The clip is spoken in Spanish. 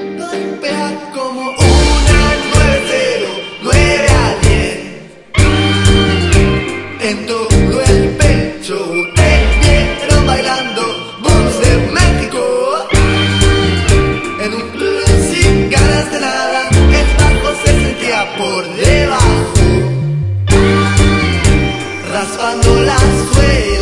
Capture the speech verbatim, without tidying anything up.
Golpea como una nueve cero, nueve a diez en todo el pecho. Te vieron bailando blues de México en un club sin ganas de nada. El bajo se sentía por debajo, raspando la suela.